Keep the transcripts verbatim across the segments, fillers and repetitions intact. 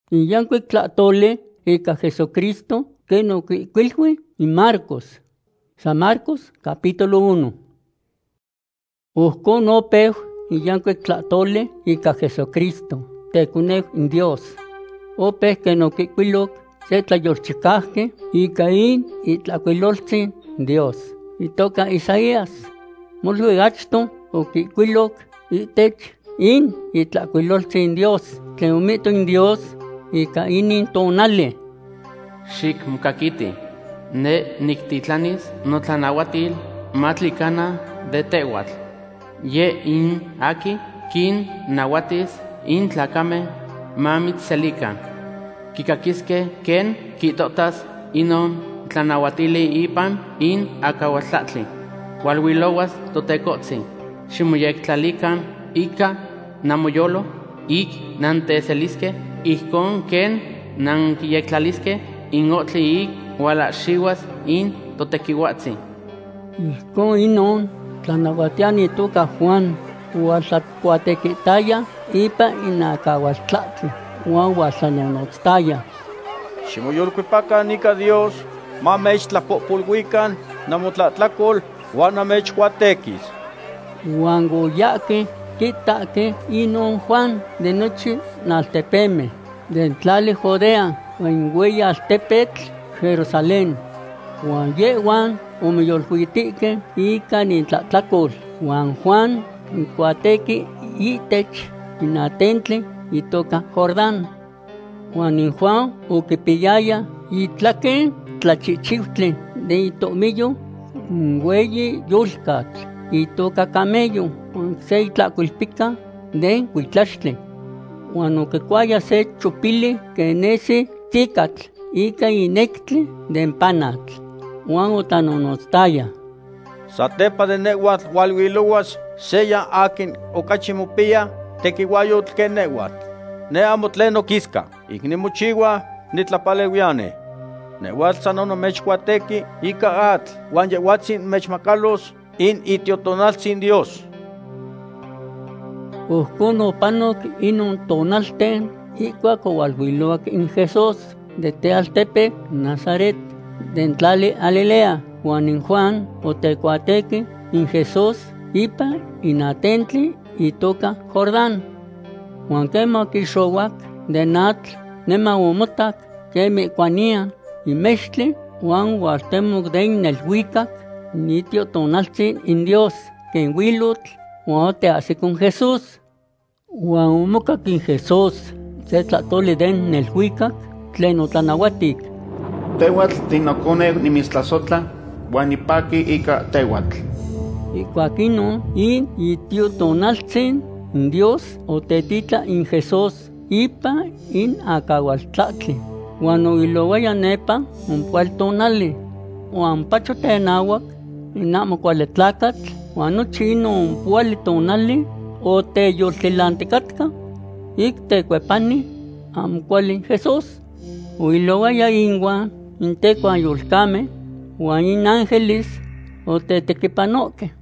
Y yanque tlatole eka Jesucristo que no quilhui y Marcos. San Marcos capítulo uno. Usco no pej y yanque tlatole eka Jesucristo. Te cune Dios. O pej que no quilhuiloc se tlayorchicaje y Caín y tlaquiloltzi Dios. Y toca Isaías. Molhuigachto o quilhuiloc y tech in y tlaquiloltzi en Dios. Que umito en Dios y Caín in tonale. Shik mukakiti, ne nictitlanis notlanahuatil matlicana de tehuatl. Ye in aki, kin nahuatis in tlacame mamitzelica. Kikakiske ken kitotas inon tlanahuatili ipan in akahuatlatli. Walwilowas totecotzi, shimuyek tlalican ika namoyolo, ik nanteseliske, ikon ken nankiyektlaliske, in otli ik wala xiwas in totequihuatzi. Con inon, tlanahuatiani tuca Juan, huatlacuatequitaya, ipa inacahuatlatli, huan huatlanonotztaya. Ximoyolcuipacan nica Dios, mamech tlapopolhuican, namotlatlacol, huan namech huatequis. Huan goyaque, quitaque, inon Juan, de noche naltepeme, de tlali Judea, en huella altepetl, Jerusalén. Juan yehuan, omiyolhuitique, ica ni tlatlacol. Juan Juan, in cuatequi, itech, in atentli, y toca Jordán. Juan in Juan, oquipillaya, y tlaque, tlachichiutli, de itomillo, huelle yulcat, y toca camello, se tlaculpica, de huitlachtli. Juan oquecuaya se chupili, que en ese ticatl, ica inectli de empanatl. Juan otanonotztaya. Satepa de nehuatl hualhuiluas, seya akin okachimupia, tequihuayotl que nehuatl. Ne amotleno quisca, ignimuchiwa, nitlapalewiane. Nehuatl sanono mechhuatequi, ica atl, huan yehuatzin mechmacalos, in itiotonaltzin Dios. Uscuno panok inun tonalten, iguac hualhuiluac in Jesús, de Tealtepec, Nazaret, de Entlali Galilea, Juan in Juan, Otecuateque, in Jesús, Ipa, in Atentli, y toca Jordán. Juan quema quixohuac, de Natl, nema umotac, queme cuanía, y Mextli, Juan huartemoc de in el huicac, nitio tonaltzin in Dios, que en Huilutl, Juan te hace con Jesús. Juan umocac in Jesús, se tlatoli den el huicac, tlen otlanahuatic. Tehuatl tinocone nimistlazotla, huanipaki ika tehuatl. Y cuaquino, in itio tonaltzin, in Dios, otetitla in Jesús, ipa in acahualtlatli. Juan oilowaya nepa, un pual tonali. Juan pacho tenahuac, in amo cualetlacatl, Juan ochino un pual tonali, o te yoltilanticatka, ik te cuepani, am cuali Jesús. Uilowaya ingua, intecua yulcame, huan in ángeles, o te tequipanoque.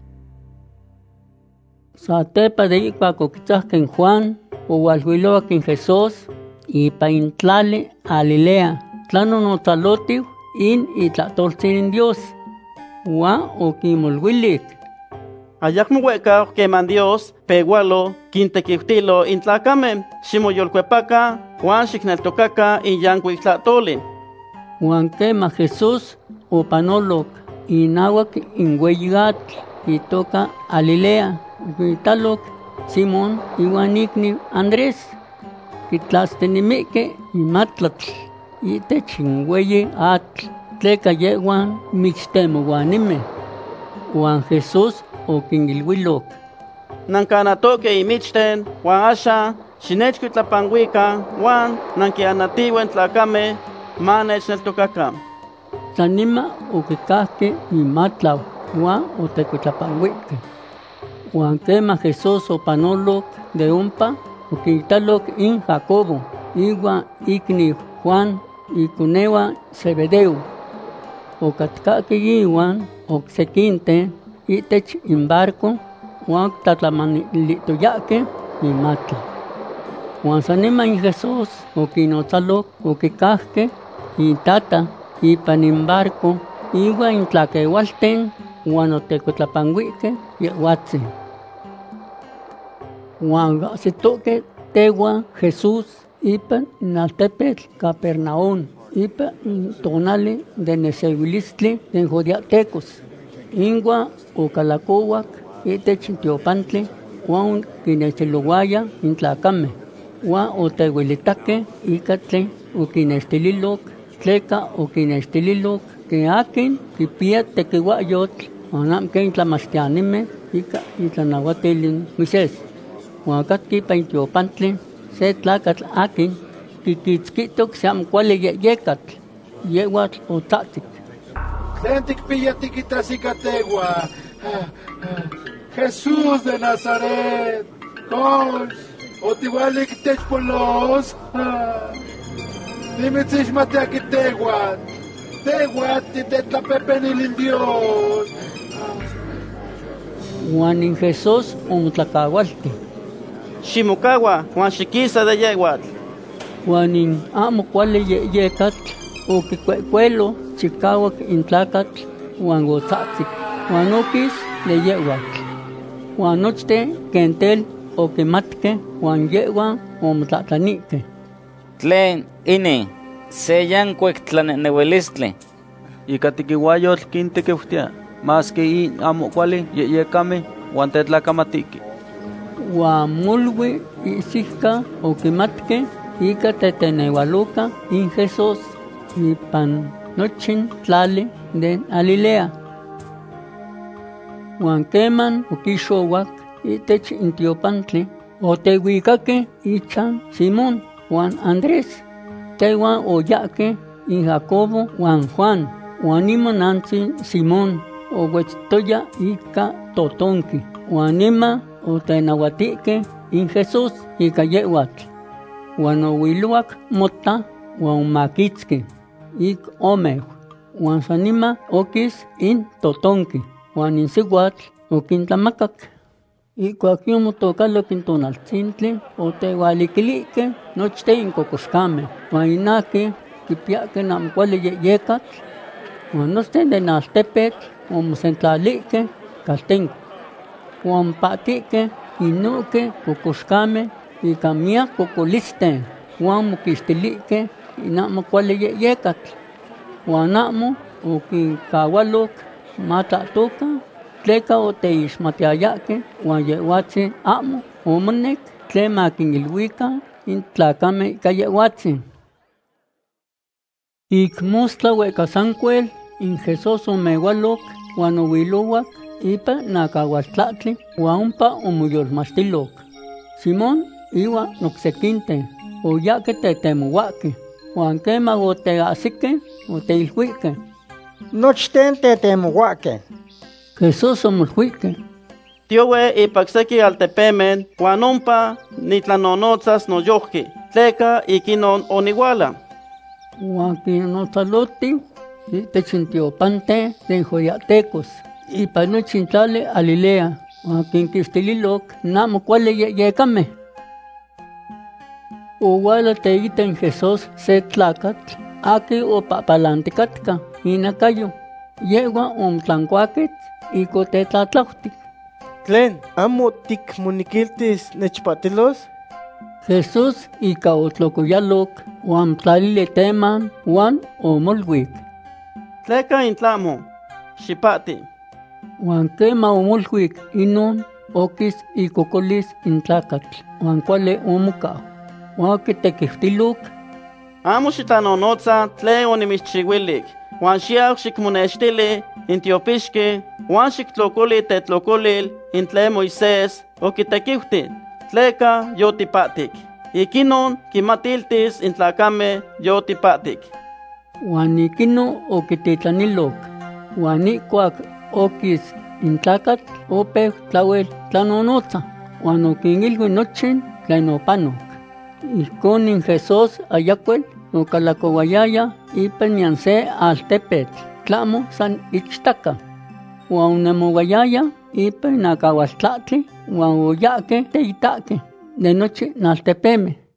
Satepa de icuaco en Juan, o hualhuiloac en Jesús, y pa intlale Galilea, tlano no talotiu, in itlatoltzin in Dios, huan o quimolhuilic. Ayacmo hueca queman Dios, pegualo, quintequiutilo intlacame, ximoyolcuepaca, Juan xicneltocaca y yancuitlatoli. Juan quema Jesús, o panoloc, y nahuac in hueyigatl, y toca Galilea, y Simón, y Juanicni Andrés, y tlastenimique, y matlatl, y techinhueye atl, tleca yeguan mixtemo guanime. Juan Jesús, o quingilhuiloc. Nancanatoque y michten, Juan asha, xinechcuitlapanhuica, Juan, nanquianativo en tlacame, manech neltocaca. Sanima o quicasque y matlau, Juan o tecuitlapanhuique. Juan quema Jesús o panoloc de umpa, o quintaloc in Jacobo, igua igni Juan, y cunewa Zebedeu. O catcaque iwan, o sequinte, itech in barco, Juan tatlamanilitoyaque y matla. Juan sanima in Jesús, okinotzalok, okikajke, itata, ipan in barco, iwa in tlaqueualten, Juan otecotlapangüique, yehuatzi. Juan sitoque, tewa, Jesús, ipan in altepetl, Capernaum, ipan in tonali de nesehuilistli, de jodiatecos. Ingua ocalacowak, itech in Teopantli, Juan kinechilowaya in tlacame. Juan otehuilitaque, icatle, okinestililok, tleka okinestililok, que akin kipia tequihuayotl, anam que intlamastianime, ica itlanahuatilin Moisés. Juan catki pa in Teopantli, se tlacatl akin, kikitzkitok seam cuali yeyecatl, yehuatl otzatzik. Tlen tikpia tikitrasicategua, Jesús de Nazaret, Kosh, otiwalik techpolos, nimitzixmatiaki tehuat, tehuat titetlapepenilin Dios. Juan in Jesús omtlacahualti. Ximocaua, Juan xiquisa de yehuatl. Juan in amo cuali yeyecatl, oquicuecuelo, chicauac in tlacatl, Juan gotzatzik, Juan okis de yehuatl. Juan nochte kentel oquimatque, Juan yehuan omtlatlanique. Tlen ine, seyan cuectlaneneuelistli. Ica tiquihuayotl quintequeuhtia, más que in amo cuali yeyecame, Juan tetlacamatiqui. Juan mulwi isihca oquimatque, ica teteneualuca in Jesús, ipan nochin tlali de Galilea. Juan queman okixowak itech in Teopantli, otehuicaque ichan Simón, Juan Andrés, tehuan oyaque in Jacobo Juan Juan, Juan nima nantzin Simón, ohuetztoya ica totonki, Juan nima otenahuatique in Jesús ica yehuatl. Juan ohuiluac mota, Juan maquitzque, ik omeu, Juan sanima okis in totonki, Juan in sihuatl okintlamacak. Ikuac yomotocaloc in tonaltzintli, otehualiquilique nochte in cocoscame, Juan inaki kipiaque nam cuali yeyecatl, Juan nochte de naltepetl omosentlalique caltenco. Juan patique inuque cocoscame ica miac cocoliste, Juan moquistilique inamo cuali yeyecatl. Juan amo oquincaualoc matlahtoca, tleka oteixmatiayaque, Juan yehuatzi amo omonec tlen maquinilhuica in tlacame ica yehuatzi. Ik mostla huecasancuel in Jesús omeualoc, Juan ohuilouac ipa nacahualtlahtli, Juan ompa omoyolmastiloc. Simón iwa nocsequinte, oyaque tetemouaque, Juan quema oteahsique, oteilhuique. Nochten tetemouaque. Jesús omolhuique. Tiowe ipacseki altepemen, Juan ompa nitlanonotzas noyohki, tleka ikinon onihuala. Juan quinotzaloti, itech in Teopante de jodiatecos, ipa nochin tlali Galilea, Juan quinquistililoc namo cuali yeyecame. Ouala teita in Jesús se tlacatl, aki opapalanticatca, inacayo, yegua omtlancuaquetz, ico tetlatlautic. Tlen, amo ticmoniquiltis nechpatilos? Jesús ica otlocoyaloc, Juan tlalile teman, Juan omolhuic. Tleka intlamo, xipati. Juan quema omolhuic, inon okis icocolis in tlacatl, Juan cuale omocao. Juan quitequihtiloc. Amo xitlanonotza tle onimichchiuilic, Juan xiau xicmonextili in tiopixque, Juan xictlocoli tetlocolil in tle Moisés oquitequiuhti, tleka yotipatic. Ikinon quimatiltis in tlacame yotipatic. Juan ikino oquititlanilok, Juan ikuac okis in tlacatl opeu tlauel tlanonotza, Juan oquinilhui nochin tlen opanoc. Ijcon in Jesús ayacuel ocalacouayaya ipan nian se altepetl, tlamo san ichtaca. Juan onemouayaya ipan nacahualtlahtli, Juan oyaque teitaque de noche naltepeme.